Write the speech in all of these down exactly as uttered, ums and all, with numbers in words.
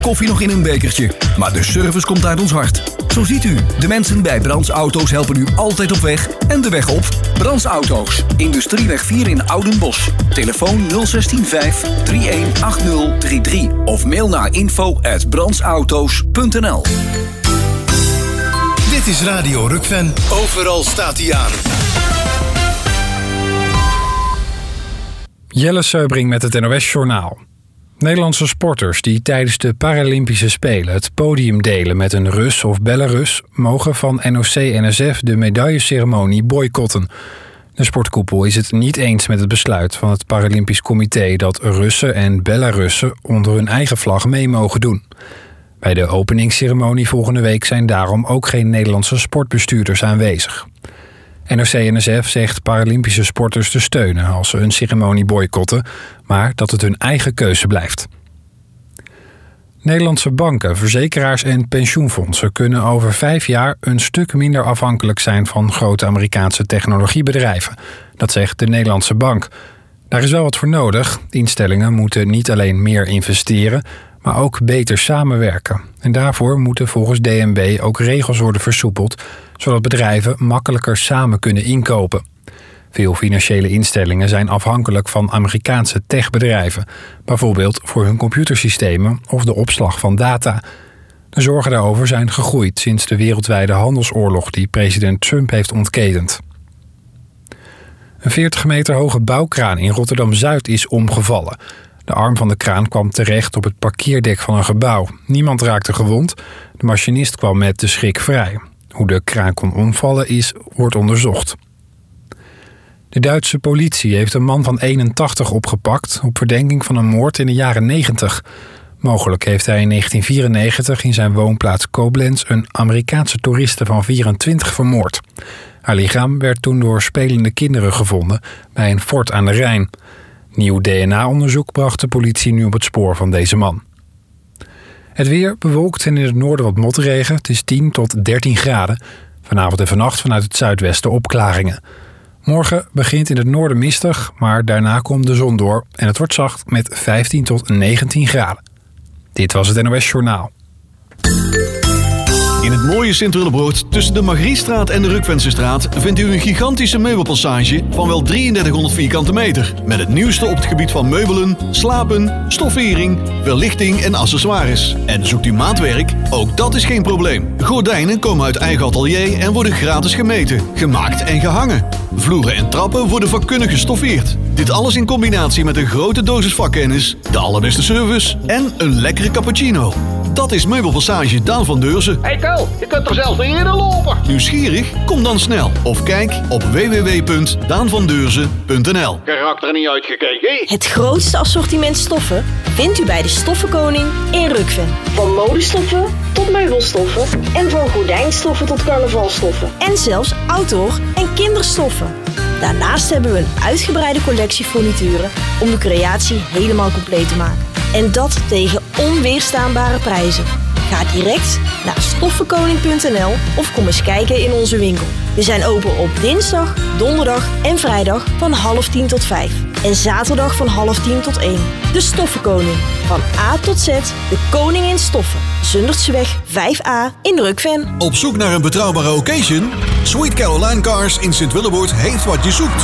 Koffie nog in een bekertje, maar de service komt uit ons hart. Zo ziet u, de mensen bij Brands Auto's helpen u altijd op weg en de weg op. Brands Auto's, Industrieweg vier in Oudenbosch. Telefoon nul zes vijf drie een acht nul drie drie of mail naar info at brandsauto's punt n l. Dit is Radio Rukven. Overal staat hij aan. Jelle Seubring met het N O S-journaal. Nederlandse sporters die tijdens de Paralympische Spelen het podium delen met een Rus of Belarus mogen van N O C N S F de medailleceremonie boycotten. De sportkoepel is het niet eens met het besluit van het Paralympisch Comité dat Russen en Belarussen onder hun eigen vlag mee mogen doen. Bij de openingsceremonie volgende week zijn daarom ook geen Nederlandse sportbestuurders aanwezig. N O C N S F zegt Paralympische sporters te steunen als ze een ceremonie boycotten, maar dat het hun eigen keuze blijft. Nederlandse banken, verzekeraars en pensioenfondsen kunnen over vijf jaar een stuk minder afhankelijk zijn van grote Amerikaanse technologiebedrijven. Dat zegt de Nederlandse Bank. Daar is wel wat voor nodig. Instellingen moeten niet alleen meer investeren, maar ook beter samenwerken. En daarvoor moeten volgens D N B ook regels worden versoepeld, zodat bedrijven makkelijker samen kunnen inkopen. Veel financiële instellingen zijn afhankelijk van Amerikaanse techbedrijven, bijvoorbeeld voor hun computersystemen of de opslag van data. De zorgen daarover zijn gegroeid sinds de wereldwijde handelsoorlog die president Trump heeft ontketend. Een veertig meter hoge bouwkraan in Rotterdam-Zuid is omgevallen. De arm van de kraan kwam terecht op het parkeerdek van een gebouw. Niemand raakte gewond. De machinist kwam met de schrik vrij. Hoe de kraan kon omvallen is, wordt onderzocht. De Duitse politie heeft een man van eenentachtig opgepakt op verdenking van een moord in de jaren negentig. Mogelijk heeft hij in negentien vierennegentig in zijn woonplaats Koblenz een Amerikaanse toeriste van vierentwintig vermoord. Haar lichaam werd toen door spelende kinderen gevonden bij een fort aan de Rijn. Nieuw D N A-onderzoek bracht de politie nu op het spoor van deze man. Het weer bewolkt en in het noorden wat motregen. Het is tien tot dertien graden. Vanavond en vannacht vanuit het zuidwesten opklaringen. Morgen begint in het noorden mistig, maar daarna komt de zon door en het wordt zacht met vijftien tot negentien graden. Dit was het N O S-journaal. In het mooie Sint-Willebroord tussen de Margriestraat en de Rukvensestraat vindt u een gigantische meubelpassage van wel drieëndertighonderd vierkante meter. Met het nieuwste op het gebied van meubelen, slapen, stoffering, verlichting en accessoires. En zoekt u maatwerk? Ook dat is geen probleem. Gordijnen komen uit eigen atelier en worden gratis gemeten, gemaakt en gehangen. Vloeren en trappen worden vakkundig gestoffeerd. Dit alles in combinatie met een grote dosis vakkennis, de allerbeste service en een lekkere cappuccino. Dat is Meubelpassage Daan van Deurzen. Hey Ko, je kunt er zelfs niet eerder lopen. Nieuwsgierig? Kom dan snel of kijk op w w w punt daan van deurzen punt n l. Karakter er niet uitgekeken. Het grootste assortiment stoffen vindt u bij de Stoffenkoning in Rukven. Van modestoffen tot meubelstoffen en van gordijnstoffen tot carnavalstoffen. En zelfs outdoor en kinderstoffen. Daarnaast hebben we een uitgebreide collectie furnituren om de creatie helemaal compleet te maken. En dat tegen onweerstaanbare prijzen. Ga direct naar stoffenkoning punt n l of kom eens kijken in onze winkel. We zijn open op dinsdag, donderdag en vrijdag van half tien tot vijf. En zaterdag van half tien tot één. De Stoffenkoning. Van A tot Z, de koning in stoffen. Zundertseweg vijf A in Rukven. Op zoek naar een betrouwbare occasion? Sweet Caroline Cars in Sint-Willebroord heeft wat je zoekt.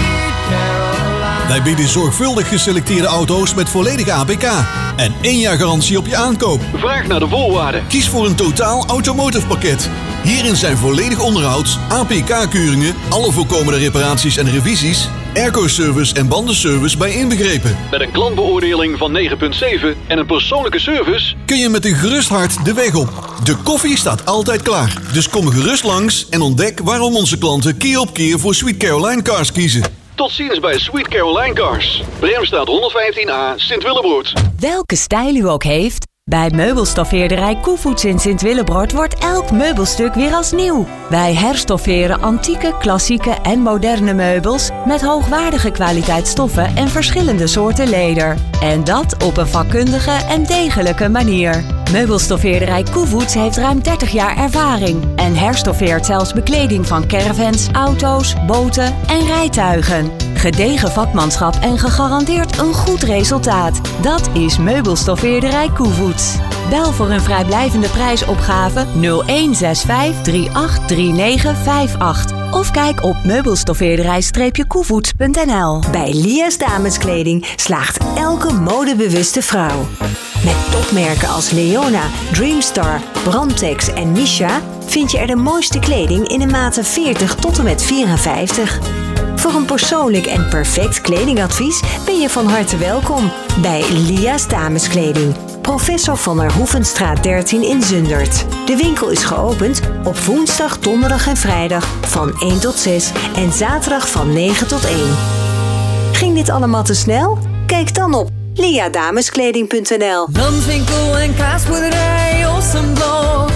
Wij bieden zorgvuldig geselecteerde auto's met volledige A P K en één jaar garantie op je aankoop. Vraag naar de voorwaarden. Kies voor een totaal automotive pakket. Hierin zijn volledig onderhoud, A P K-keuringen, alle voorkomende reparaties en revisies, airco-service en bandenservice bij inbegrepen. Met een klantbeoordeling van negen komma zeven en een persoonlijke service kun je met een gerust hart de weg op. De koffie staat altijd klaar. Dus kom gerust langs en ontdek waarom onze klanten keer op keer voor Sweet Caroline Cars kiezen. Tot ziens bij Sweet Caroline Cars. Bremstraat honderdvijftien A, Sint-Willebroord. Welke stijl u ook heeft, bij meubelstoffeerderij Koevoets in Sint-Willebroord wordt elk meubelstuk weer als nieuw. Wij herstofferen antieke, klassieke en moderne meubels met hoogwaardige kwaliteitsstoffen en verschillende soorten leder. En dat op een vakkundige en degelijke manier. Meubelstoffeerderij Koevoets heeft ruim dertig jaar ervaring en herstoffeert zelfs bekleding van caravans, auto's, boten en rijtuigen. Gedegen vakmanschap en gegarandeerd een goed resultaat. Dat is meubelstoffeerderij Koevoets. Bel voor een vrijblijvende prijsopgave nul een zes vijf drie acht drie negen vijf acht. Of kijk op meubelstoffeerderij koevoets punt n l. Bij Lia's Dameskleding slaagt elke modebewuste vrouw. Met topmerken als Leona, Dreamstar, Brandtex en Misha vind je er de mooiste kleding in de maten veertig tot en met vierenvijftig. Voor een persoonlijk en perfect kledingadvies ben je van harte welkom bij Lia's Dameskleding. Professor van der Hoevenstraat dertien in Zundert. De winkel is geopend op woensdag, donderdag en vrijdag van één tot zes en zaterdag van negen tot één. Ging dit allemaal te snel? Kijk dan op lia dameskleding punt n l. Brandwinkel en kaasboerderij Ossenblok.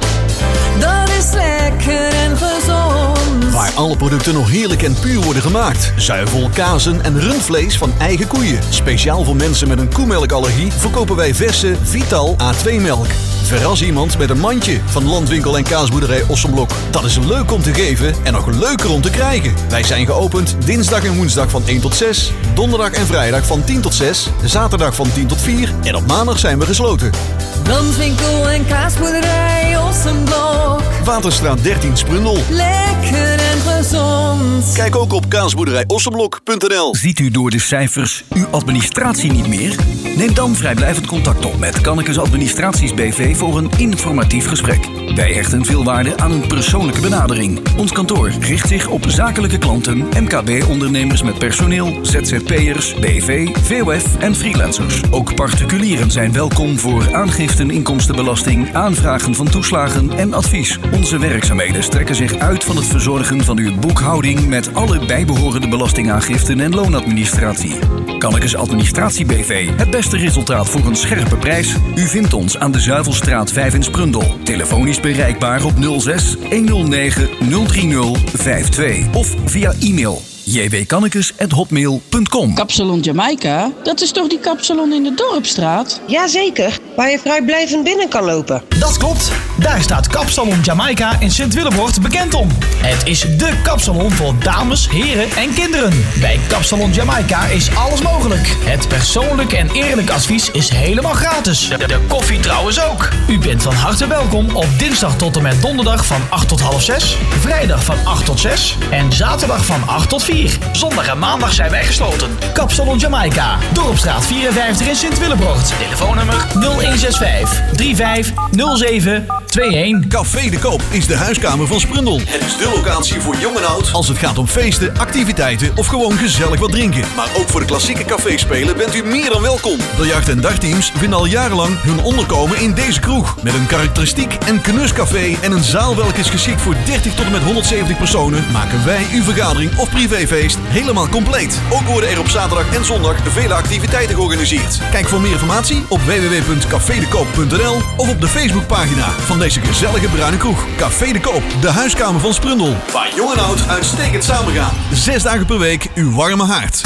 Dat is lekker en gezond. Waar alle producten nog heerlijk en puur worden gemaakt. Zuivel, kazen en rundvlees van eigen koeien. Speciaal voor mensen met een koemelkallergie verkopen wij verse Vital A twee melk. Verras iemand met een mandje van Landwinkel en kaasboerderij Ossenblok. Dat is leuk om te geven en nog leuker om te krijgen. Wij zijn geopend dinsdag en woensdag van één tot zes. Donderdag en vrijdag van tien tot zes. Zaterdag van tien tot vier. En op maandag zijn we gesloten. Landwinkel en kaasboerderij Ossenblok. Waterstraat dertien Sprundel. Lekker en gezond. Kijk ook op kaasboerderij ossenblok punt n l. Ziet u door de cijfers uw administratie niet meer? Neem dan vrijblijvend contact op met Kannekes Administraties B V voor een informatief gesprek. Wij hechten veel waarde aan een persoonlijke benadering. Ons kantoor richt zich op zakelijke klanten, M K B-ondernemers met personeel, Z Z P'ers, B V, V O F en freelancers. Ook particulieren zijn welkom voor aangiften inkomstenbelasting, aanvragen van toeslagen en advies. Onze werkzaamheden strekken zich uit van het verzorgen van uw boekhouding met alle bijbehorende belastingaangiften en loonadministratie. Kannekes Administratie B V. Het beste resultaat voor een scherpe prijs. U vindt ons aan de Zuivelstraat vijf in Sprundel. Telefonisch bereikbaar op nul zes honderd negen nul drie nul vijf twee of via e-mail j w kannekes at hotmail punt com. Kapsalon Jamaica? Dat is toch die kapsalon in de Dorpstraat? Jazeker, waar je vrijblijvend binnen kan lopen. Dat klopt. Daar staat Kapsalon Jamaica in Sint-Willebroort bekend om. Het is dé kapsalon voor dames, heren en kinderen. Bij Kapsalon Jamaica is alles mogelijk. Het persoonlijk en eerlijk advies is helemaal gratis. De, de koffie trouwens ook. U bent van harte welkom op dinsdag tot en met donderdag van acht tot half zes, vrijdag van acht tot zes en zaterdag van acht tot vier. Zondag en maandag zijn wij gesloten. Kapsalon Jamaica, Dorpstraat vierenvijftig in Sint-Willebroort. Telefoonnummer nul een zes vijf drie vijf nul zeven twee een. Café de Koop is de huiskamer van Sprundel. Het is de locatie voor jong en oud als het gaat om feesten, activiteiten of gewoon gezellig wat drinken. Maar ook voor de klassieke caféspelen bent u meer dan welkom. Biljart- en dartteams vinden al jarenlang hun onderkomen in deze kroeg. Met een karakteristiek en knuscafé en een zaal welke is geschikt voor dertig tot en met honderdzeventig personen, maken wij uw vergadering of privéfeest helemaal compleet. Ook worden er op zaterdag en zondag vele activiteiten georganiseerd. Kijk voor meer informatie op w w w punt café de koop punt n l of op de Facebookpagina van deze gezellige bruine kroeg. Café de Koop, de huiskamer van Sprundel. Waar jong en oud uitstekend samengaan. Zes dagen per week uw warme haard.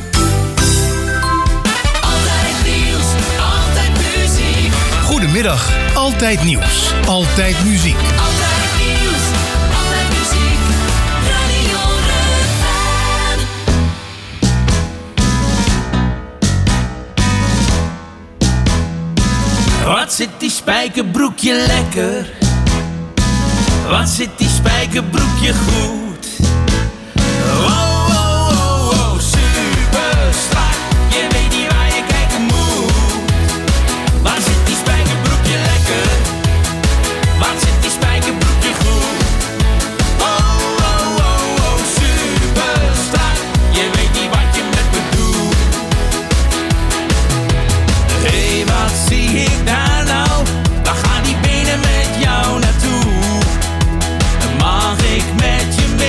Altijd nieuws, altijd muziek. Goedemiddag, altijd nieuws, altijd muziek. Altijd nieuws, altijd muziek. Radio Rukven. Wat zit die spijkerbroekje lekker? Wat zit die spijkerbroekje goed? Wow, wow, wow, wow, super strak. Je weet niet waar je kijken moet. Waar zit die spijkerbroekje lekker? Waar zit die spijkerbroekje goed? Wow, wow, wow, wow, super strak. Je weet niet wat je met me doet. Hé, hey, wat zie ik daar nou? Waar gaan die benen met jou naartoe? Mag ik met je mee?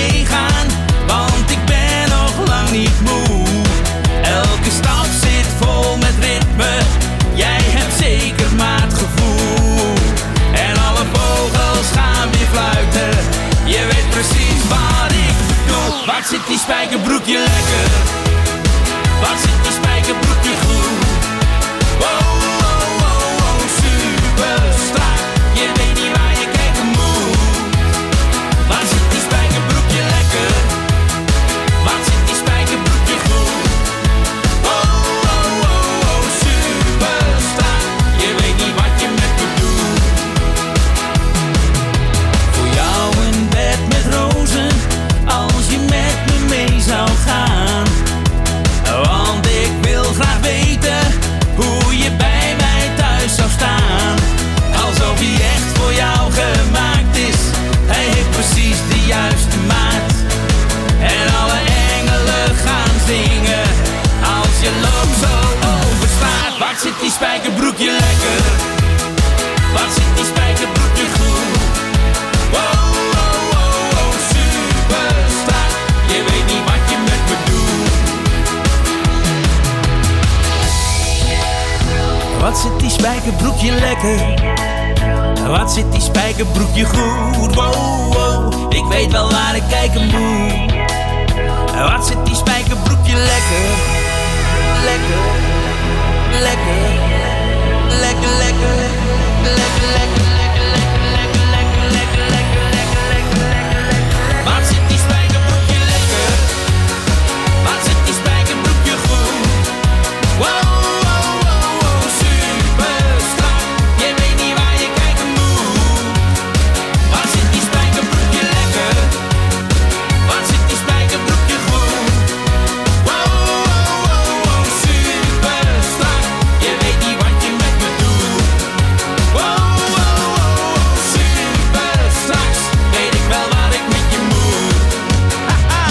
spijkerbroekje lekker? Wat zit die spijkerbroekje goed? Wow, wow, ik weet wel waar ik kijken moet. Wat zit die spijkerbroekje lekker? Lekker, lekker, lekker, lekker, lekker, lekker, lekker, lekker, lekker, lekker, lekker, lekker, lekker, lekker. Wat zit die spijkerbroekje lekker? Wat zit die spijkerbroekje goed? Wow, wow, wow, wow, super strak. Je weet niet waar je kijken moet. Wat zit die spijkerbroekje lekker? Wat zit die spijkerbroekje goed? Wow, wow, wow, wow, super strak. Je weet niet wat je met me doet. Wow, wow, wow, wow, super straks weet ik wel wat ik met je moet. Haha.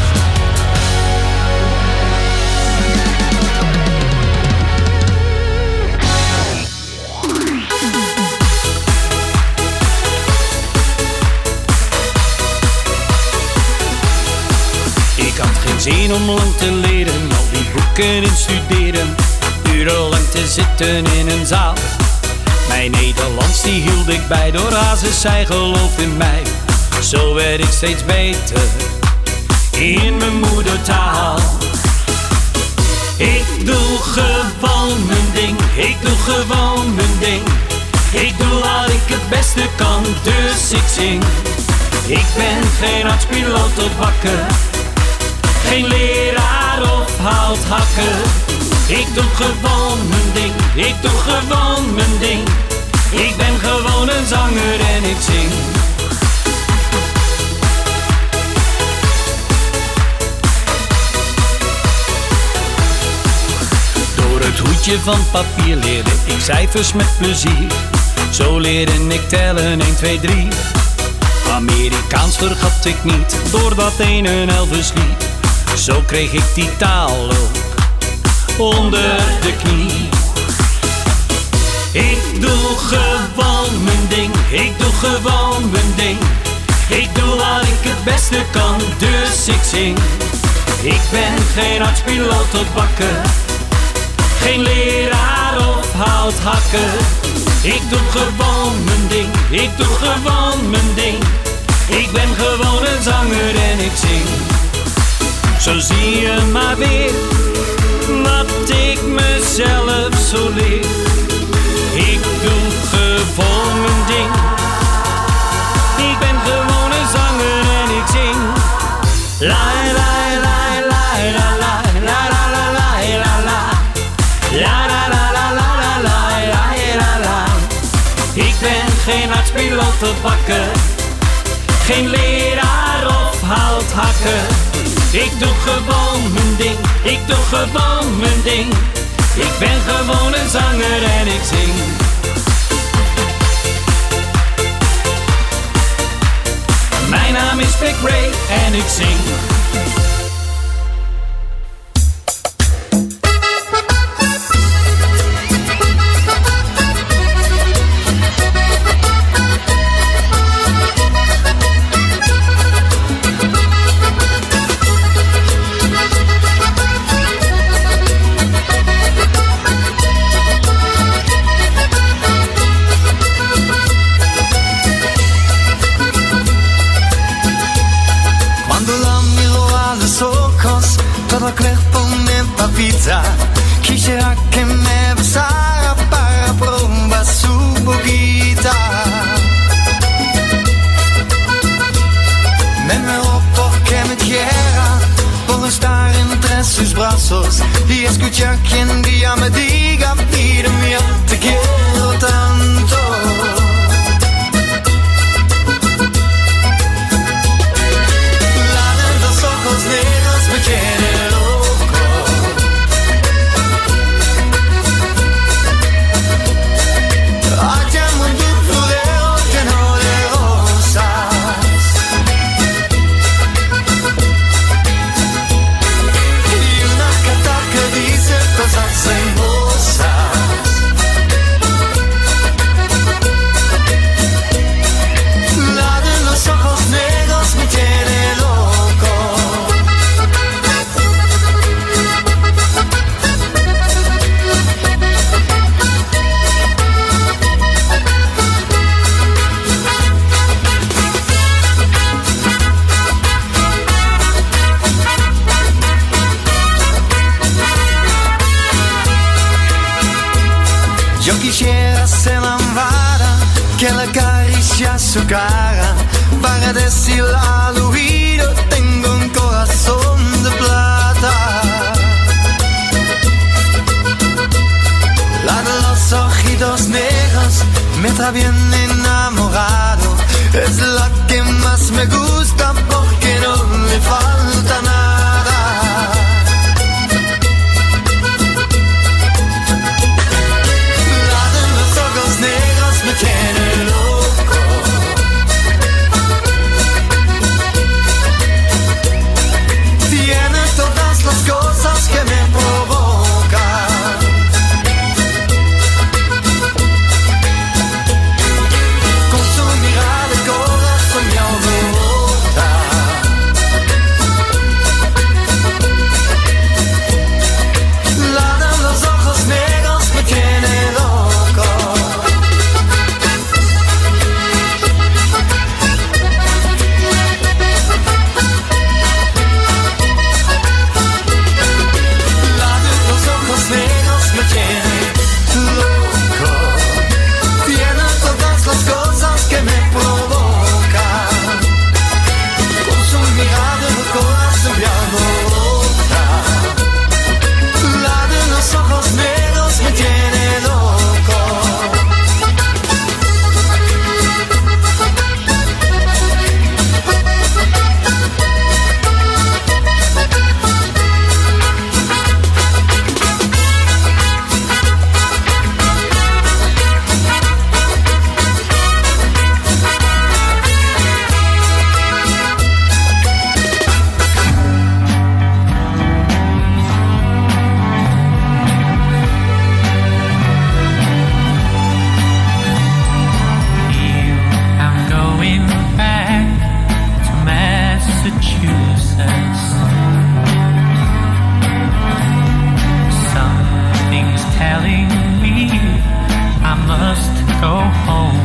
Ik had geen zin om lang te leren, al die boeken en studeren, urenlang te zitten in een zaal. Mijn Nederlands die hield ik bij, door Hazes zij geloof in mij. Zo werd ik steeds beter in mijn moedertaal. Ik doe gewoon mijn ding, ik doe gewoon mijn ding. Ik doe wat ik het beste kan, dus ik zing. Ik ben geen arts, piloot of bakker, geen leraar of houthakker. Ik doe gewoon mijn ding, ik doe gewoon mijn ding. Ik ben gewoon een zanger en ik zing. Door het hoedje van papier leerde ik cijfers met plezier. Zo leerde ik tellen één, twee, drie. Amerikaans vergat ik niet, door dat ene Elvis lied. Zo kreeg ik die taal ook onder de knie. Ik doe gewoon mijn ding, ik doe gewoon mijn ding. Ik doe wat ik het beste kan, dus ik zing. Ik ben geen arts, piloot of bakker, geen leraar of houthakker. Ik doe gewoon mijn ding, ik doe gewoon mijn ding. Ik ben gewoon een zanger en ik zing. Zo zie je maar weer wat ik mezelf zo leer. Ik doe gewoon mijn ding. Ik ben gewoon een zanger en ik zing. La la la la la la la la la la la la la la la la la la la la. Ik ben geen arts, piloot of bakker, geen leraar of houthakker. Ik doe gewoon mijn ding, ik doe gewoon mijn ding. Ik ben gewoon een zanger en ik zing. Mijn naam is Big Ray en ik zing. Quisiera que me besara para probar su boquita. Me muero porque me quiera, por estar entre sus brazos y escuchar que un día me diga, mira mía, te quiero tanto. La de los ojos negros me tiene loco. Cosas hermosas. que la acaricia su cara para decirle al oído: tengo un corazón de plata. La de los ojitos negros me trae bien enamorado, es la que más me gusta porque no le falta nada. La de los ojos negros me tiene loco. Tiene todas las cosas que me provocan. Con su mirada el corazón me alborota. La de los ojos negros me tiene loco. La de los ojos negros me tiene loco. Tiene todas las cosas que me provocan. Con su mirada el corazón me alborota. La de los ojos negros me tiene loco. I'm going back to Massachusetts. Something's telling me I must go home.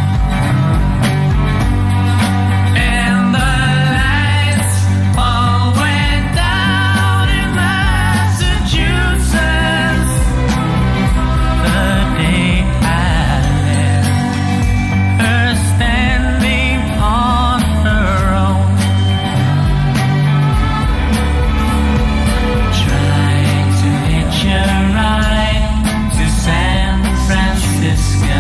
And the lights all went down in Massachusetts the day I left her standing on her own, trying to hitch a ride to San Francisco.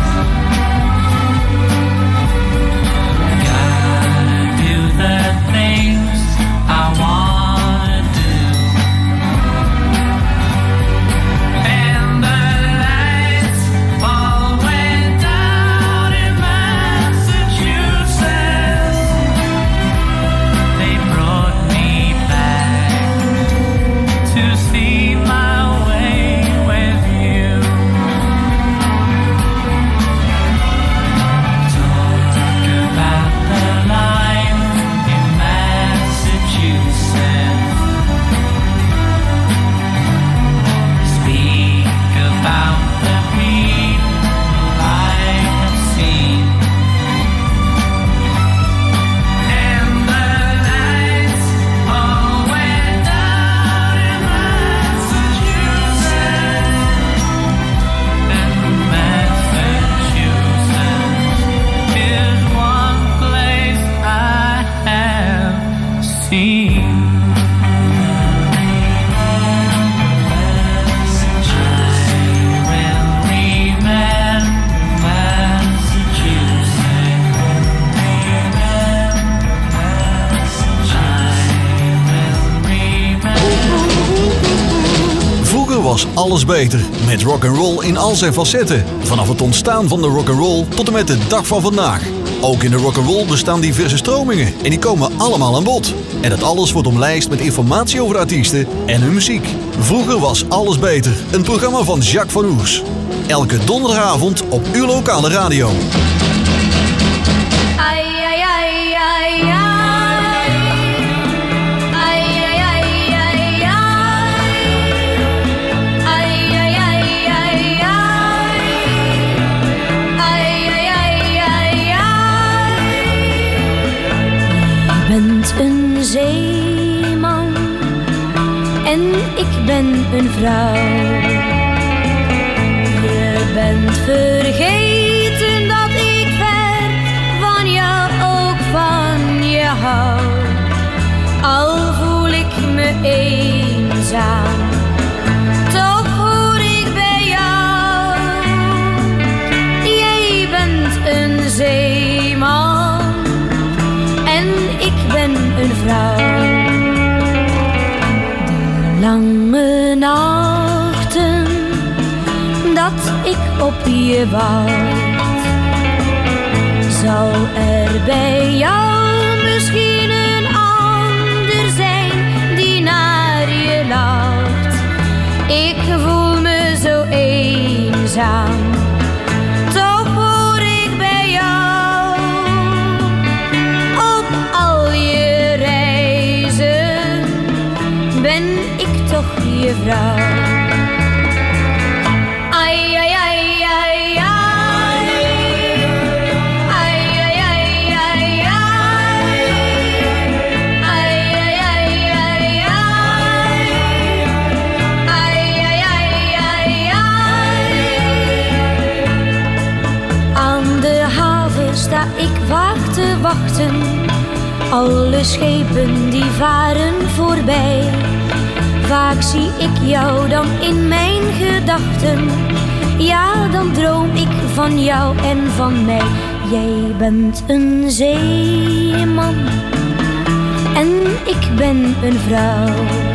Gotta do the things I wanna do. And the lights all went down in Massachusetts. They brought me back to see my way with you. Talk about the line in Massachusetts. Speak about the people I have seen. And the lights all went down in Massachusetts. And Massachusetts is one place I have seen. Vroeger was alles beter, met rock'n'roll in al zijn facetten. Vanaf het ontstaan van de rock'n'roll tot en met de dag van vandaag. Ook in de rock'n'roll bestaan diverse stromingen en die komen allemaal aan bod. En dat alles wordt omlijst met informatie over de artiesten en hun muziek. Vroeger was alles beter, een programma van Jacques van Oers. Elke donderdagavond op uw lokale radio. Ai, ai, ai, ai, ai. Ai, ai, ai, ai, ai. Ai, ai, ai, ai, ai. Ai, ai, ai, ai, ai. Je bent een zeeman en ik ben een vrouw. Je bent vergeten dat ik op je wacht. Zal er bij jou misschien een ander zijn die naar je lacht? Ik voel me zo eenzaam, toch hoor ik bij jou. Op al je reizen ben ik toch je vrouw. Ai, ai, ai, ai, ai. Ai, ai, ai, ai, ai. Ai, ai, ai, ai, ai. Ai, ai, ai, ai, ai. Aan de haven sta ik vaak te wachten. Alle schepen die varen voorbij. Vaak zie ik jou dan in mijn gedachten. Ja, dan droom ik van jou en van mij. Jij bent een zeeman en ik ben een vrouw.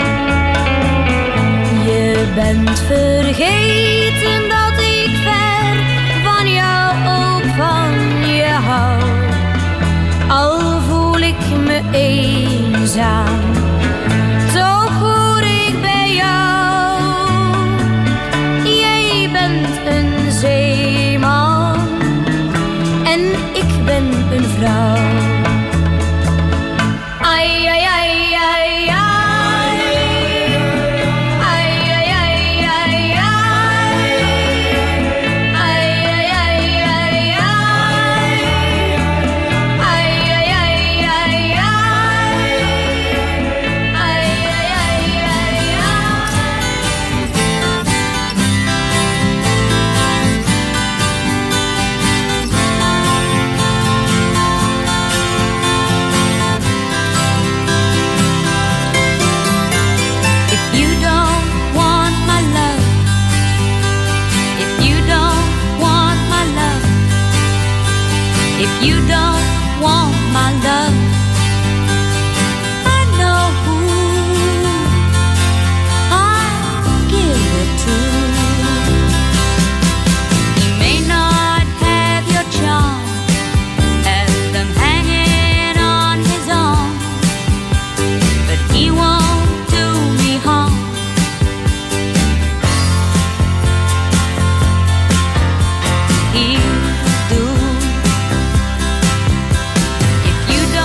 Je bent vergeten dat ik ver van jou ook van je hou. Al voel ik me eenzaam, toch hoor ik bij jou. Jij bent een zeeman en ik ben een vrouw. Ai, ai, ai, ai, ai. Ai, ai, ai, ai, ai. Ai, ai, ai, ai, ai. Ai, ai, ai, ai, ai. Ai, ai, ai, ai, If you don't want my love, if you don't want my love, if you don't want my love, I know who I'll give it to. He may not have your charm, have them hanging on his arm, but he won't do me harm. He'll do. If you don't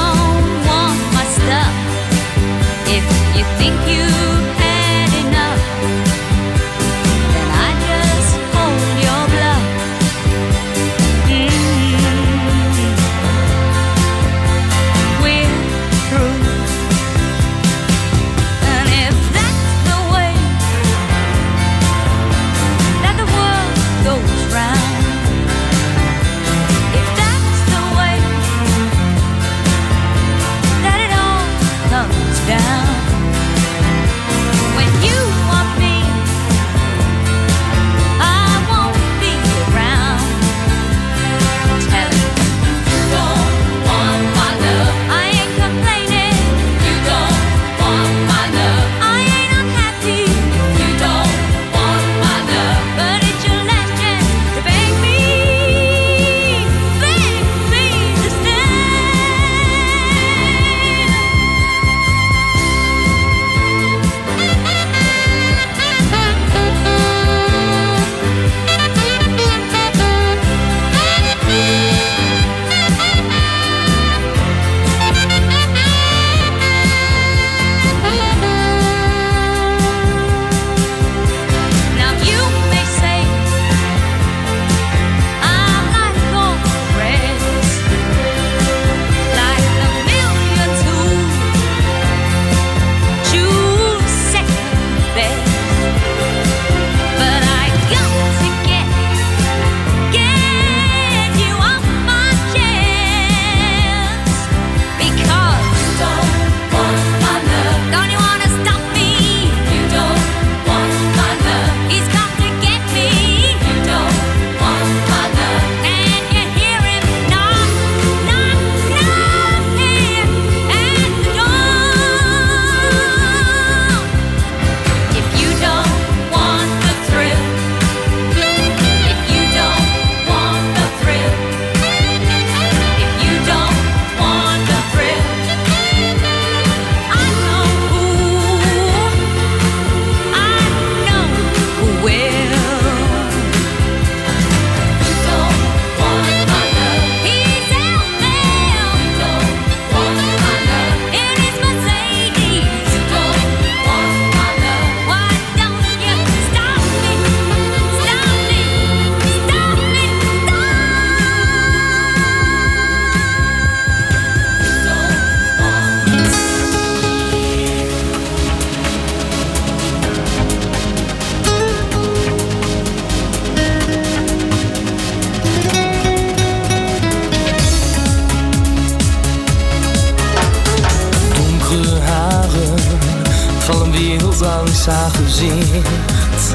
haar gezicht.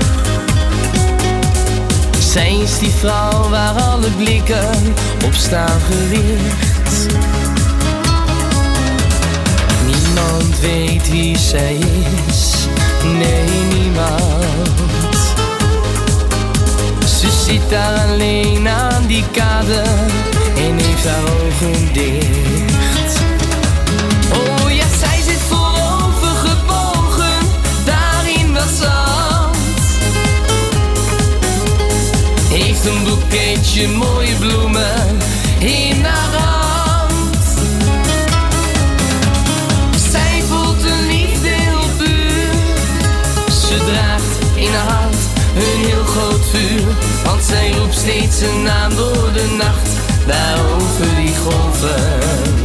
Zij is die vrouw waar alle blikken op staan gericht. Niemand weet wie zij is, nee niemand. Ze zit daar alleen aan die kade en heeft haar ogen dicht. Oh ja, zij zit voorover gebogen, daar in dat zand. Heeft een boeketje mooie bloemen in haar hand. Zij voelt een liefde heel puur. Ze draagt in haar hart een heel groot vuur. Want zij roept steeds een naam door de nacht, daar over die golven.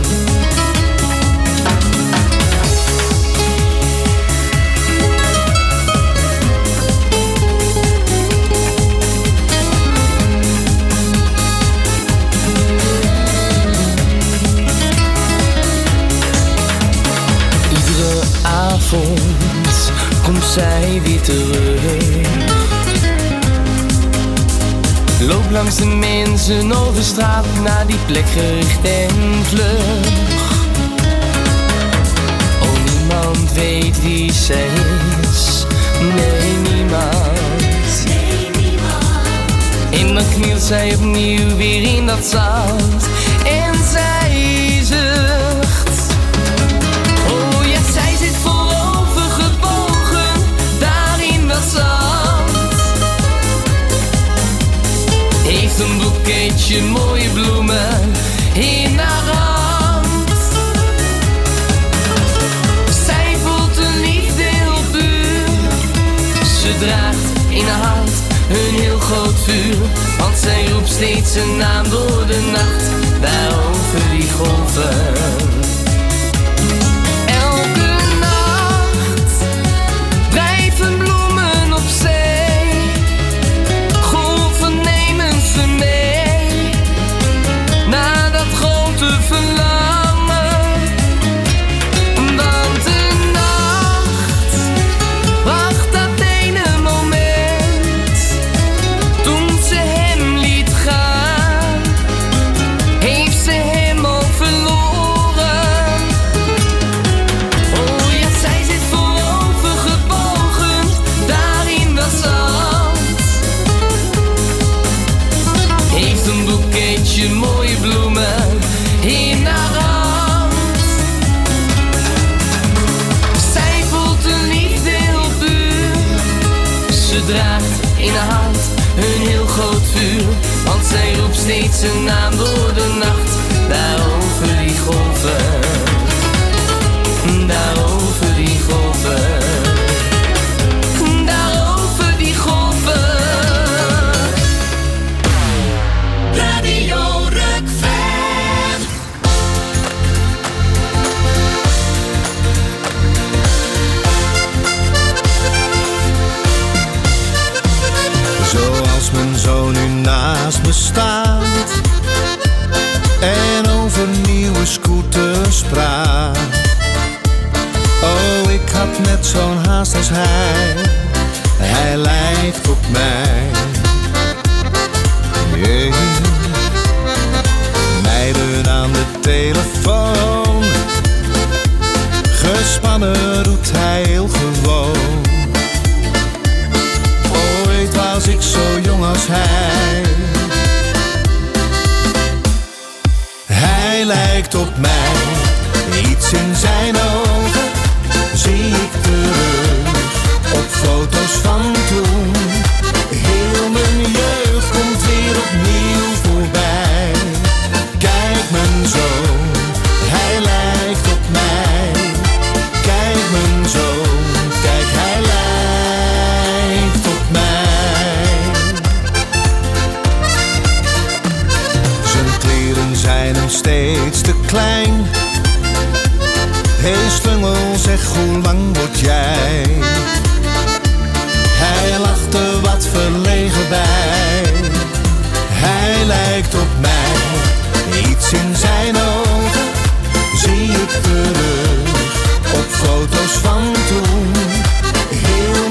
Iedere avond komt zij weer terug. Loop langs de mensen over straat naar die plek gericht en vlug. Oh, niemand weet wie zij is, nee niemand. Nee, niemand. En dan knielt zij opnieuw weer in dat zand en zij zucht. Oh ja, zij zit voorover gebogen, daar in dat zand. Heeft een boeketje mooie bloemen in haar hand. Zij voelt een liefde heel puur. Ze draagt in haar hart een heel groot vuur. Want zij roept steeds een naam door de nacht, daar over die golven. Elke nacht drijven bloemen op zee. Golven nemen ze mee naar dat grote verlangen. Want de nacht wacht dat ene moment toen ze hem liet gaan, heeft ze hem al verloren. Oh ja, zij zit voorover gebogen, daar in dat zand. Heeft een boeketje mooie bloemen in haar hand. Zij voelt een liefde heel puur. Ze draagt in haar hart een heel groot vuur. Want zij roept steeds een naam door de nacht, daar over die golven. Daar over die golven. Daar over die golven. Radio Rukven. Zoals mijn zoon nu naast me staat en over nieuwe scooters praat. Oh, ik had net zo'n haast als hij. Hij lijkt op mij. Yeah. Meiden aan de telefoon, gespannen doet hij heel gewoon. Ooit was ik zo jong als hij. Hij lijkt op mij, iets in zijn ogen zie ik terug op foto's van toen. Heel mijn jeugd komt weer opnieuw voorbij. Kijk mijn zoon, hij lijkt op mij. Kijk mijn zoon, kijk hij lijkt op mij. Zijn kleren zijn hem steeds te klein. Hey slungel, zeg hoe lang word jij? Hij lacht er wat verlegen bij. Hij lijkt op mij, iets in zijn ogen zie ik terug op foto's van toen. Heel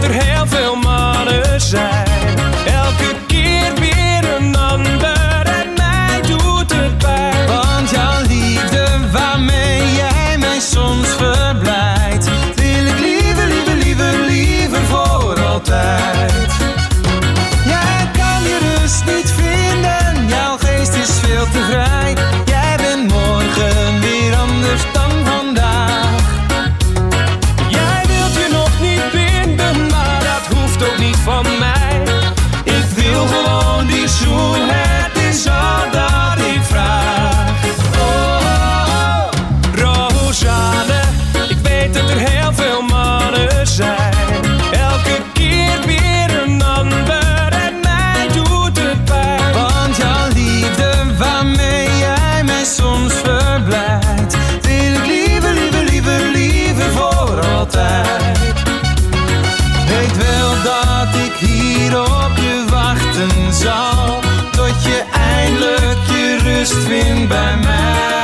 dat er heel veel mannen zijn. Elke keer weer een ander en mij doet het pijn. Want jouw liefde waarmee jij mij soms verblijdt, wil ik liever, liever, liever, liever voor altijd. Jij kan je rust niet vinden, jouw geest is veel te vrij. Jij bent morgen weer anders dan vandaag. Jij wilt je nog niet binden, maar dat hoeft ook niet van mij. Ik wil gewoon die zoen, het is al dat ik vraag. Oh, Rosanne, ik weet dat er heel veel mannen zijn. Elke keer weer een ander en mij doet het pijn. Want jouw liefde waarmee jij mij soms verblijdt, wil ik liever, liever, liever, liever voor altijd. Weet wel dat ik hier op je wachten zal, tot je eindelijk je rust vindt bij mij.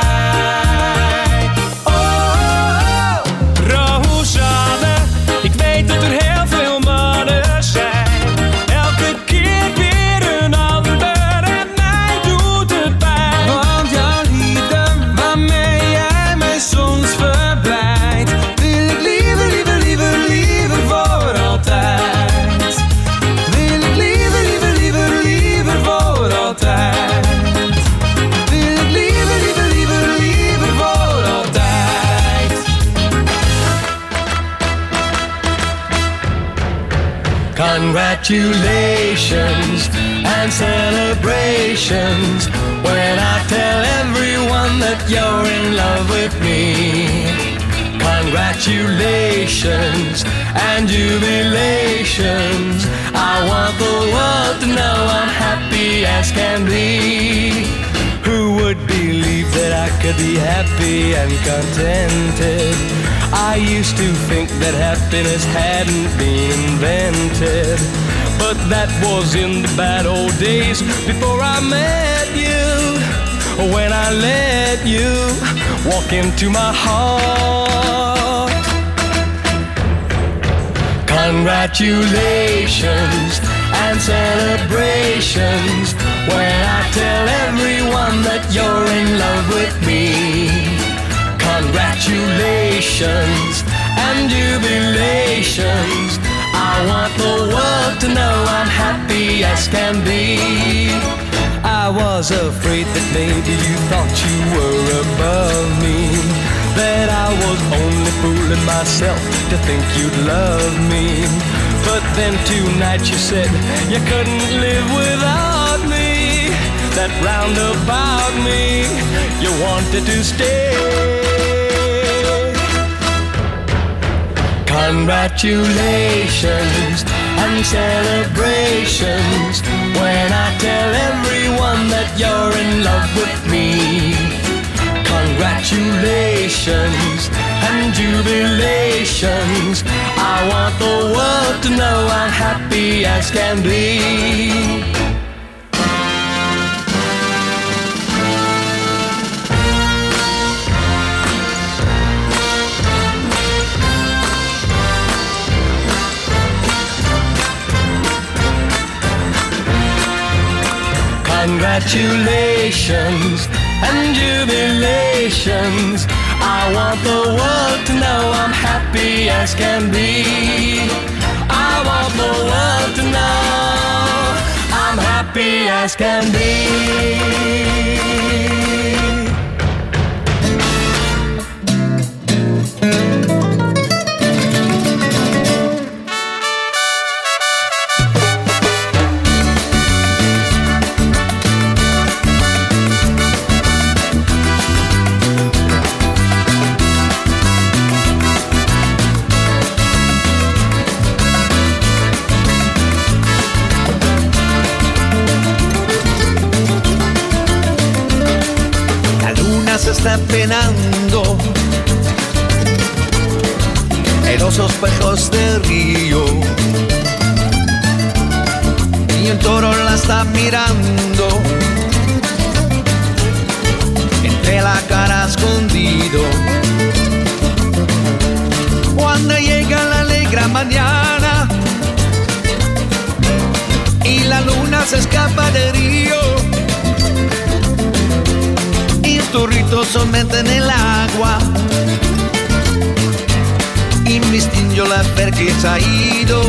Oh, Rosanne, ik weet dat er heel veel mannen zijn. Elke keer weer een ander en mij doet het pijn. Want jouw liefde waarmee jij mij soms verblijdt, wil ik liever, liever, liever, liever voor altijd. Wil ik liever, liever, liever, liever voor altijd. Wil ik liever, liever, liever, liever voor altijd. Congratulations and celebrations when I tell everyone that you're in love with me. Congratulations and jubilations. I want the world to know I'm happy as can be. Who would believe that I could be happy and contented? I used to think that happiness hadn't been invented, but that was in the bad old days before I met you. When I let you walk into my heart. Congratulations and celebrations when I tell everyone that you're in love with me. Congratulations and jubilations. I want the world to know I'm happy as can be. I was afraid that maybe you thought you were above me, that I was only fooling myself to think you'd love me. But then tonight you said you couldn't live without me, that round about me you wanted to stay. Congratulations and celebrations when I tell everyone that you're in love with me. Congratulations and jubilations. I want the world to know I'm happy as can be. Congratulations and jubilations. I want the world to know I'm happy as can be. I want the world to know I'm happy as can be. Se está penando en los espejos del río y un toro la está mirando entre la cara escondido. Cuando llega la negra mañana solamente en el agua. Investignola perché ci ha ido.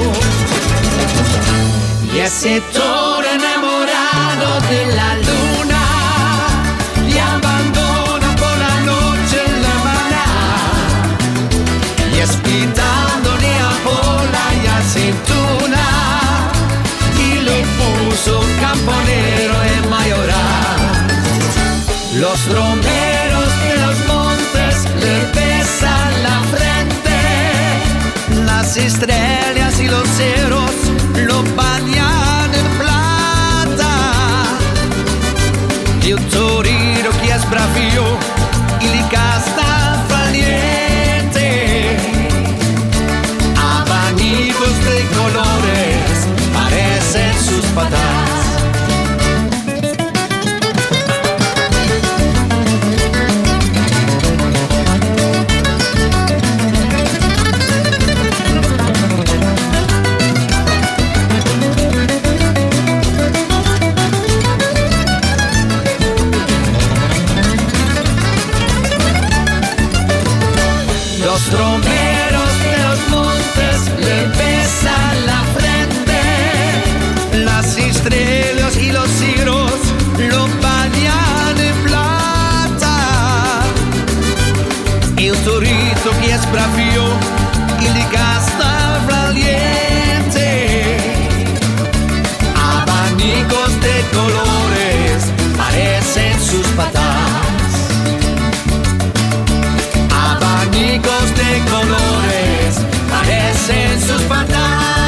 Y ese toro enamorado de la luna y abandona por la noche en la maná. Y espitándole a Pola y a Cintura y lo puso camponero en Mayoral. Los romeros de los montes le besan la frente, las estrellas y los ceros lo bañan en plata. Il torero que es bravío y le casta valiente, abanicos de colores parecen sus patas. Los romeros de los montes le besan la frente, las estrellas y los ciros lo bañan en plata. El torito que es bravío y le gasta valiente, abanicos de colores parecen sus patas. Abanicos de colores parecen sus patas.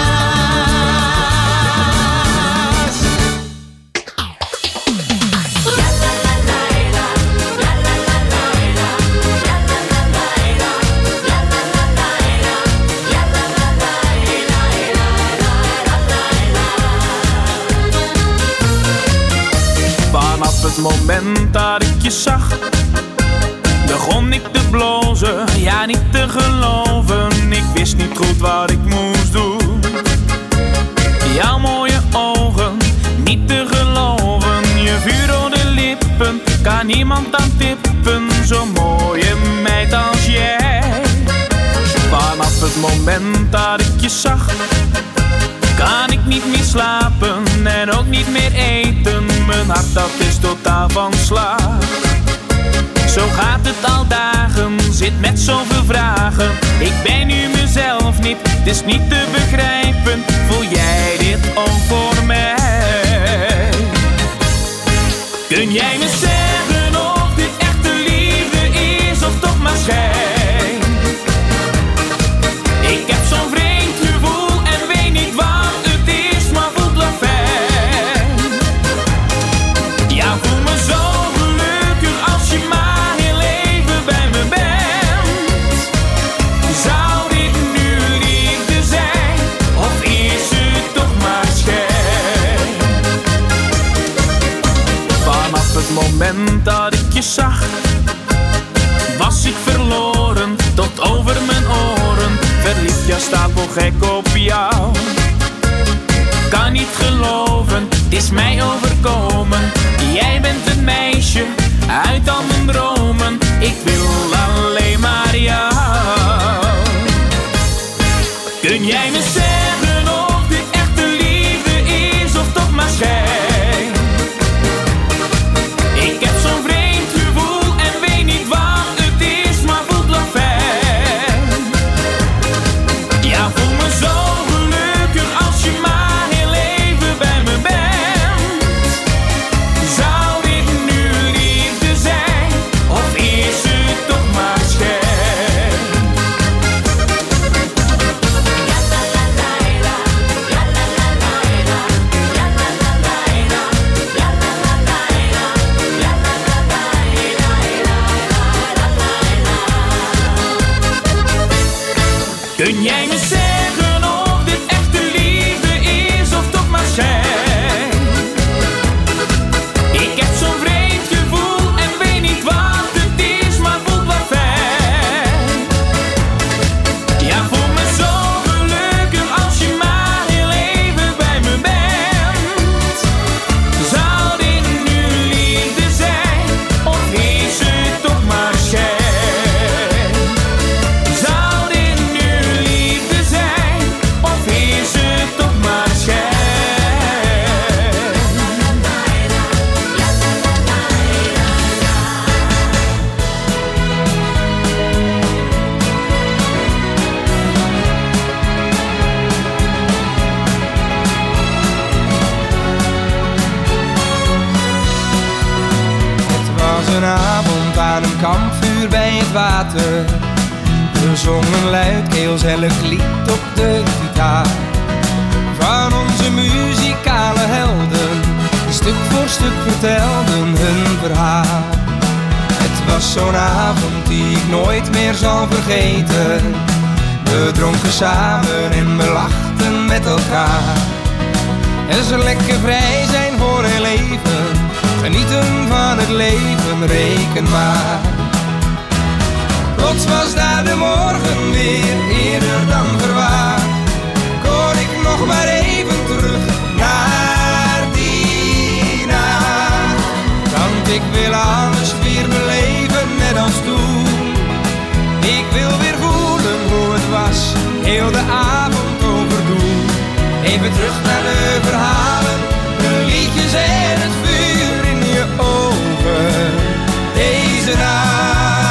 Vanaf het moment dat ik je zag, begon ik te blozen, ja niet te geloven. Ik wist niet goed wat ik moest doen. Jouw mooie ogen, niet te geloven. Je vuurrode lippen, kan niemand aan tippen. Zo'n mooie meid als jij. Vanaf het moment dat ik je zag, kan ik niet meer slapen en ook niet meer eten. Mijn hart dat is totaal van slag. Zo gaat het al dagen, zit met zoveel vragen. Ik ben nu mezelf niet, het is niet te begrijpen. Voel jij dit ook voor mij? Kun jij me zeggen of dit echte liefde is of toch maar schijn? Ik heb zo'n vreemd gevoel en weet niet wat het is, maar voelt wel fijn. Ja, voel me zo gelukkig als je maar het moment dat ik je zag, was ik verloren tot over mijn oren. Verliefd, ja stapel gek op jou. Kan niet geloven, het is mij overkomen. Jij bent een meisje uit al mijn dromen. Ik wil alleen maar jou. Kun jij me zeggen of dit echte liefde is of toch maar schijn? Ik heb zo'n vreemd gevoel en weet niet wat het is, maar voelt wel fijn. Ja, voel me zo gelukkig als je maar heel even bij me bent. Zou dit nu liefde zijn, of is het toch maar schijn? Kun jij me zeggen of dit echte liefde is of toch maar schijn? Ik heb zo'n vreemd gevoel en weet niet wat het is, maar voelt wel fijn. Ja, voel me zo gelukkig als je maar heel even bij me bent. Zou dit nu liefde zijn, of is het uur bij het water. We zongen luidkeels elk lied op de gitaar. Van onze muzikale helden, die stuk voor stuk vertelden hun verhaal. Het was zo'n avond die ik nooit meer zal vergeten. We dronken samen en we lachten met elkaar. En zo lekker vrij zijn voor heel leven, genieten van het leven, reken maar. Plots was daar de morgen weer, eerder dan verwacht. Kon ik nog maar even terug naar die nacht. Want ik wil alles weer beleven, net als toen. Ik wil weer voelen hoe het was, heel de avond overdoen. Even terug naar de verhalen, de liedjes en het vuur in je ogen. Deze nacht.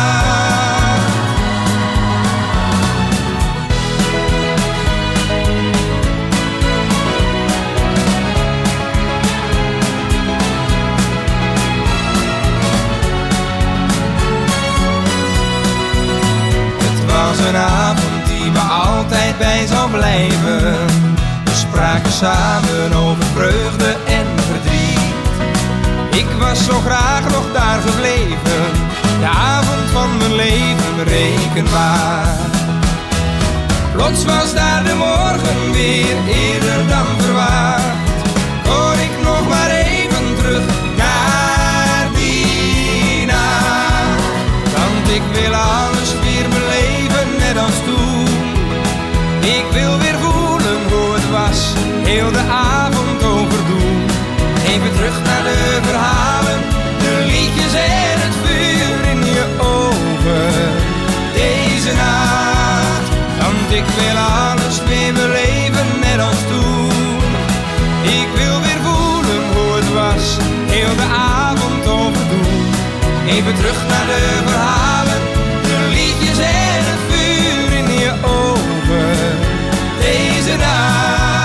Het was een avond die me altijd bij zal blijven. We spraken samen over vreugde en verdriet. Ik was zo graag nog daar gebleven, de avond van mijn leven, reken maar. Plots was daar de morgen weer, eerder dan verwacht. Kon ik nog maar even terug naar die nacht. Want ik wil alles weer beleven, net als toen. Ik wil weer voelen hoe het was, heel de avond overdoen. Even terug naar de verhalen, de liedjes en het vuur in je ogen. Deze nacht, want ik wil alles weer beleven, net als toen. Ik wil weer voelen hoe het was, heel de avond overdoen. Even terug naar de verhalen, de liedjes en het vuur in je ogen. Deze nacht.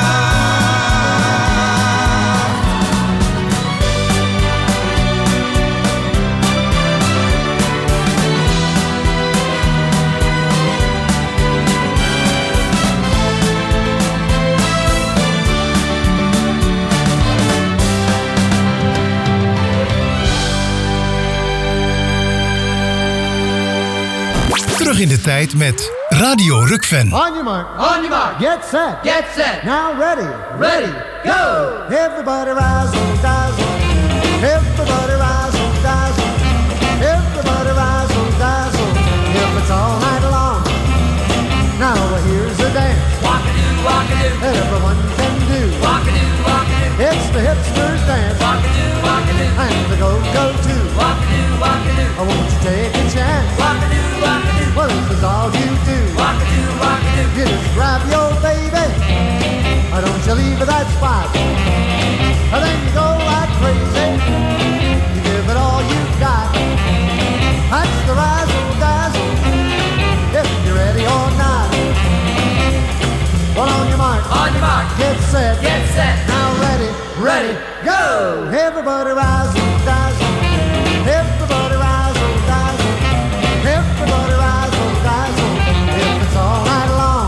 Terug in de tijd met Radio Rukven. On your mark. On your mark. Get set. Get set. Now ready. Ready. Go. Everybody rise and dazzle. Everybody rise and dazzle. Everybody rise and dazzle. If it's all night long. Now here's the dance. Walk-a-doo, walk-a-doo. That everyone can do. Walk-a-doo, walk-a-doo. It's the hipsters dance. Walk-a-doo, walk-a-doo. And the go-go too. Walk-a-doo, walk-a-doo. Oh, won't you take a chance? Walk-a-doo, walk-a-doo. Well, this is all you do. Walk-a-doo, walk-a-doo. You just grab your baby. Why don't you leave that spot? And then you go like crazy. You give it all you've got. That's the razzle-dazzle. If you're ready or not. Well, on your mark. On your mark. Get set. Get set. Now ready. Ready. Go. Everybody razzle-dazzle. Everybody razzle-dazzle. Everybody razzle-dazzle. If it's all night long.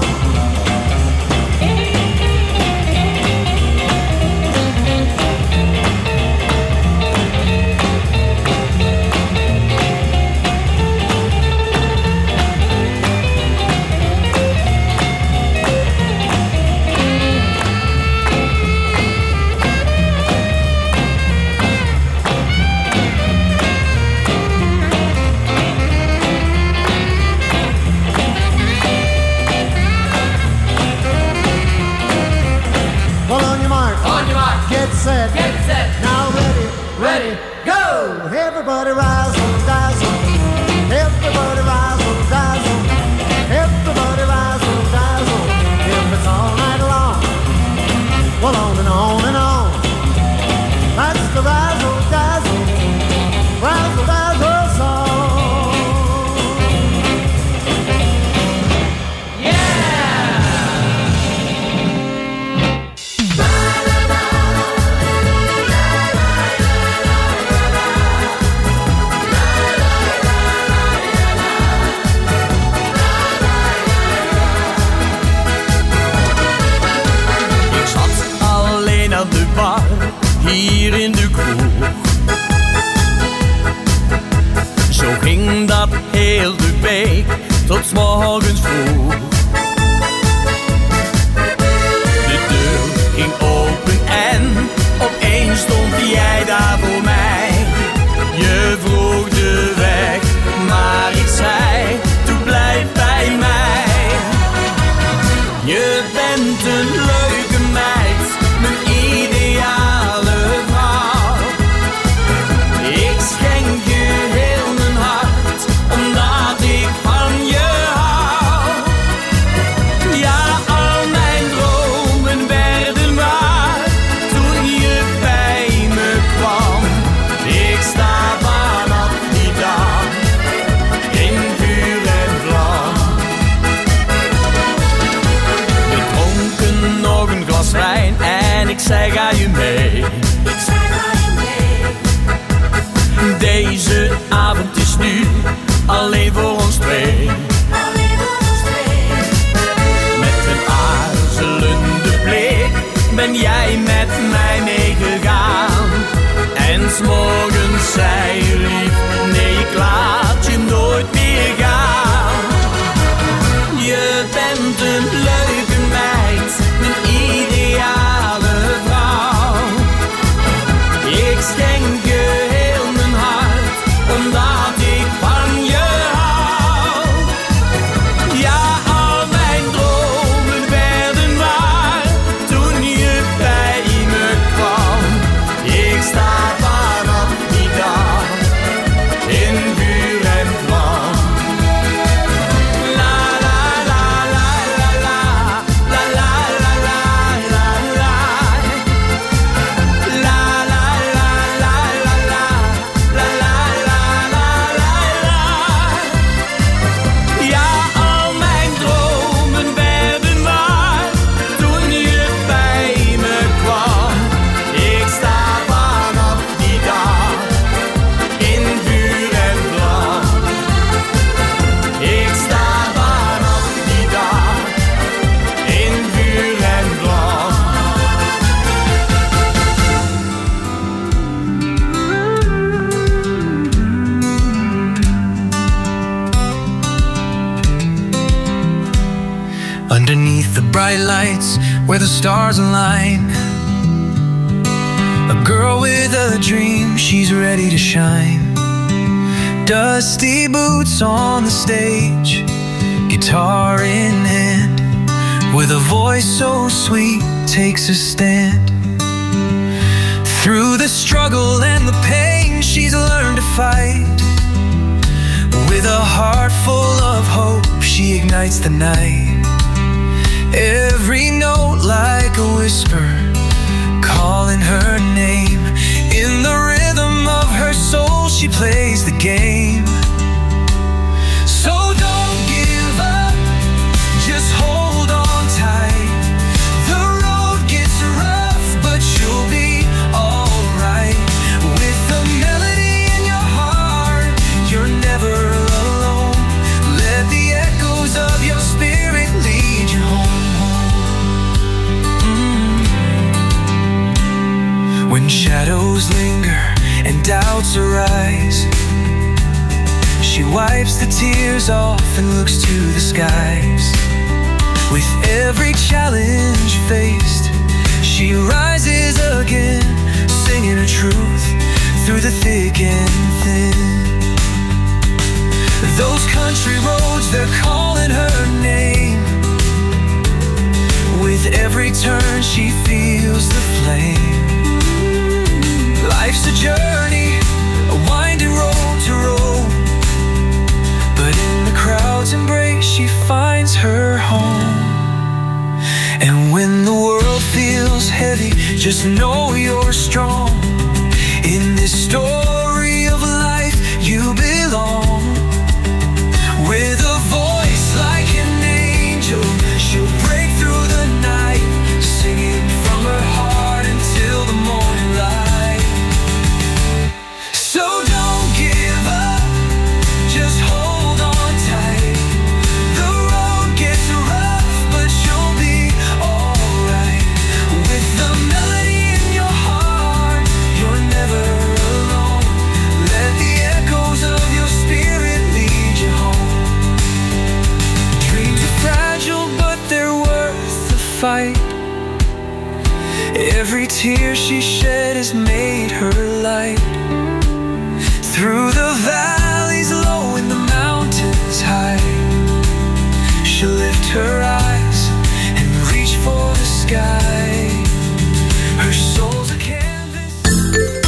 Get set, get set, now ready, ready, go! Everybody razzle-dazzle, everybody razzle-dazzle, everybody razzle-dazzle, if it's all night long. Well, on and on and on, that's the razzle-dazzle, razzle-dazzle song. Yeah! 'Morgens vroeg. De deur ging open en opeens stond jij daar voor mij. Je vroeg de weg, maar ik zei, toe blijf bij mij. Je bent een leuke meid, mijn ideale vrouw. Ik schenk je heel mijn hart, omdat ik van je hou. Ja, al mijn dromen werden waar, toen je bij me kwam. Ik sta vanaf die dag, in vuur en vlam. We dronken nog een glas wijn en ik zei, ga je mee? Ik zei, ga je mee? Deze avond is nu alleen voor ons twee. Met een aarzelende blik ben jij met mij meegegaan. En 's morgens zei je lief, nee ik laat je nooit meer gaan. Je bent een leuke meid, mijn ideale vrouw. Ik schenk je heel mijn hart, omdat ik van je hou. Ja, al mijn dromen werden waar, toen je bij me kwam. Ik sta vanaf die dag, in vuur en vlam. La la la la la la, la la la la la la. La la la la la la, la la la la la la. Ja, al mijn dromen werden waar, toen je bij me kwam. Ik sta vanaf die dag, in vuur en vlam. Ik sta vanaf die dag, in vuur en vlam. Underneath the bright lights where the stars align, a girl with a dream, she's ready to shine. Dusty boots on the stage, guitar in hand, with a voice so sweet, takes a stand. Through the struggle and the pain, she's learned to fight. With a heart full of hope, she ignites the night. Every note like a whisper, calling her name. In the rhythm of her soul, she plays the game. So don't give up, just hold on tight. The road gets rough, but you'll be alright. With the melody in your heart, you're never alone. Let the echoes of your spirit lead you home. When shadows linger and doubts arise, she wipes the tears off and looks to the skies. With every challenge faced, she rises again, singing her truth through the thick and thin. Those country roads, they're calling her name. With every turn she feels the flame. Life's a journey, a winding road to roam, but in the crowd's embrace she finds her home. And when the world feels heavy, just know you're strong. In this story of life you belong. With a voice like an angel, she'll break through the night, singing from her heart until the morning light. So don't give up, just hold on tight. The road gets rough, but you'll be alright. With the melody in your heart, you're never alone. Every tear she shed has made her light. Through the valleys low and the mountains high, she'll lift her eyes and reach for the sky. Her soul's a canvas.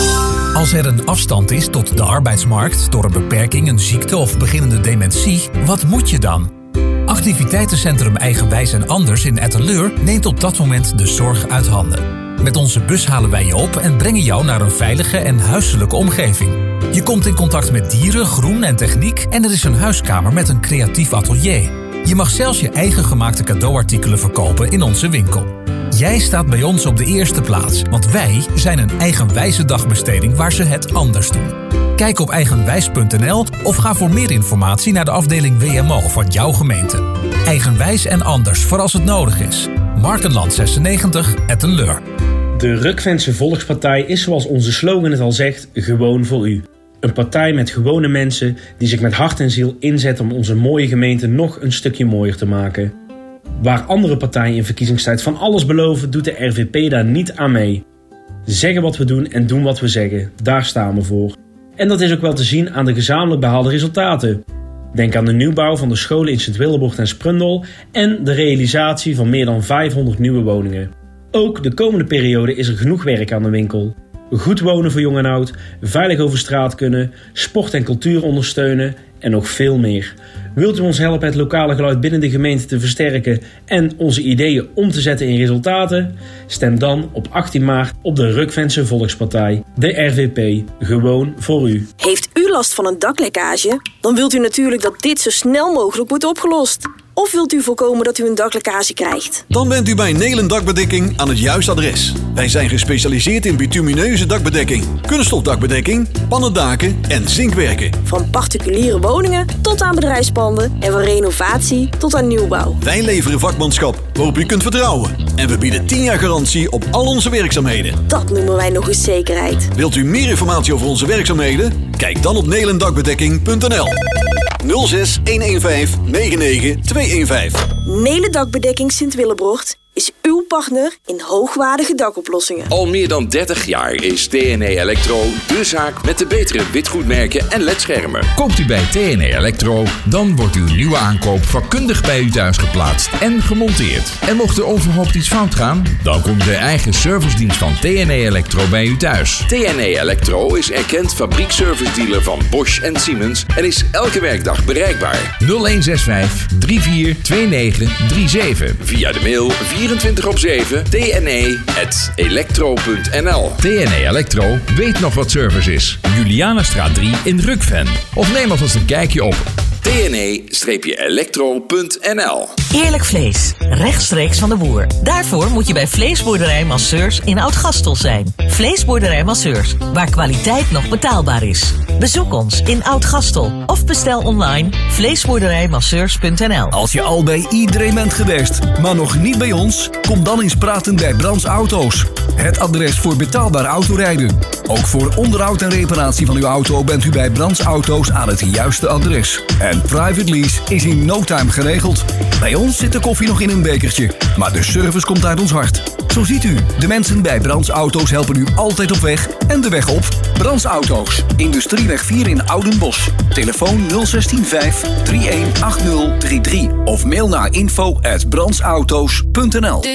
Als er een afstand is tot de arbeidsmarkt door een beperking, een ziekte of beginnende dementie, wat moet je dan? Activiteitencentrum Eigenwijs en Anders in Etteleur neemt op dat moment de zorg uit handen. Met onze bus halen wij je op en brengen jou naar een veilige en huiselijke omgeving. Je komt in contact met dieren, groen en techniek en er is een huiskamer met een creatief atelier. Je mag zelfs je eigen gemaakte cadeauartikelen verkopen in onze winkel. Jij staat bij ons op de eerste plaats, want wij zijn een eigenwijze dagbesteding waar ze het anders doen. Kijk op eigenwijs punt n l of ga voor meer informatie naar de afdeling W M O van jouw gemeente. Eigenwijs en Anders voor als het nodig is. Markenland zesennegentig, Etteleur. De Rukvense Volkspartij is, zoals onze slogan het al zegt, gewoon voor u. Een partij met gewone mensen die zich met hart en ziel inzetten om onze mooie gemeente nog een stukje mooier te maken. Waar andere partijen in verkiezingstijd van alles beloven, doet de R V P daar niet aan mee. Zeggen wat we doen en doen wat we zeggen, daar staan we voor. En dat is ook wel te zien aan de gezamenlijk behaalde resultaten. Denk aan de nieuwbouw van de scholen in Sint-Willebrocht en Sprundel en de realisatie van meer dan vijfhonderd nieuwe woningen. Ook de komende periode is er genoeg werk aan de winkel. Goed wonen voor jong en oud, veilig over straat kunnen, sport en cultuur ondersteunen en nog veel meer. Wilt u ons helpen het lokale geluid binnen de gemeente te versterken en onze ideeën om te zetten in resultaten? Stem dan op achttien maart op de Rukvense Volkspartij, de R V P, gewoon voor u. Heeft u last van een daklekkage? Dan wilt u natuurlijk dat dit zo snel mogelijk wordt opgelost. Of wilt u voorkomen dat u een daklekkage krijgt? Dan bent u bij Nelen Dakbedekking aan het juiste adres. Wij zijn gespecialiseerd in bitumineuze dakbedekking, kunststofdakbedekking, pannendaken en zinkwerken. Van particuliere woningen tot aan bedrijfspanden en van renovatie tot aan nieuwbouw. Wij leveren vakmanschap waarop u kunt vertrouwen. En we bieden tien jaar garantie op al onze werkzaamheden. Dat noemen wij nog eens zekerheid. Wilt u meer informatie over onze werkzaamheden? Kijk dan op nelendakbedekking punt n l. nul zes een een vijf negen negen twee een vijf. Nelen Dakbedekking Sint-Willebrocht is uw partner in hoogwaardige dakoplossingen. Al meer dan dertig jaar is T N E Electro de zaak met de betere witgoedmerken en ledschermen. Koopt u bij T N E Electro, dan wordt uw nieuwe aankoop vakkundig bij u thuis geplaatst en gemonteerd. En mocht er onverhoopt iets fout gaan, dan komt de eigen servicedienst van T N E Electro bij u thuis. T N E Electro is erkend fabriekservice-dealer van Bosch en Siemens en is elke werkdag bereikbaar. nul een zes vijf drie vier twee negen drie zeven. Via de mail vierentwintig op zeven t n e punt electro punt n l. T N E Electro weet nog wat service is. Julianastraat drie in Rukven. Of neem alvast een kijkje op t n e electro punt n l. Eerlijk vlees, rechtstreeks van de boer. Daarvoor moet je bij Vleesboerderij Masseurs in Oud-Gastel zijn. Vleesboerderij Masseurs, waar kwaliteit nog betaalbaar is. Bezoek ons in Oud-Gastel of bestel online vleesboerderijmasseurs punt n l. Als je al bij iedereen bent geweest, maar nog niet bij ons, kom dan eens praten bij Brands Auto's. Het adres voor betaalbaar autorijden. Ook voor onderhoud en reparatie van uw auto bent u bij Brands Auto's aan het juiste adres. En private lease is in no time geregeld. Bij ons zit de koffie nog in een bekertje, maar de service komt uit ons hart. Zo ziet u, de mensen bij Brands Auto's helpen u altijd op weg en de weg op. Brands Auto's, Industrieweg vier in Oudenbosch. Telefoon nul zes vijf drie een acht nul drie drie of mail naar info at brandsauto's punt n l.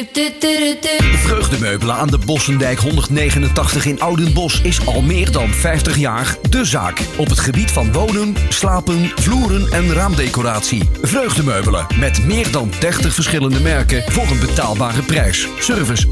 Vreugdemeubelen aan de Bossendijk honderdnegenentachtig in Oudenbosch is al meer dan vijftig jaar de zaak. Op het gebied van wonen, slapen, vloeren en raamdecoratie. Vreugdemeubelen met meer dan dertig verschillende merken voor een betaalbare prijs. Service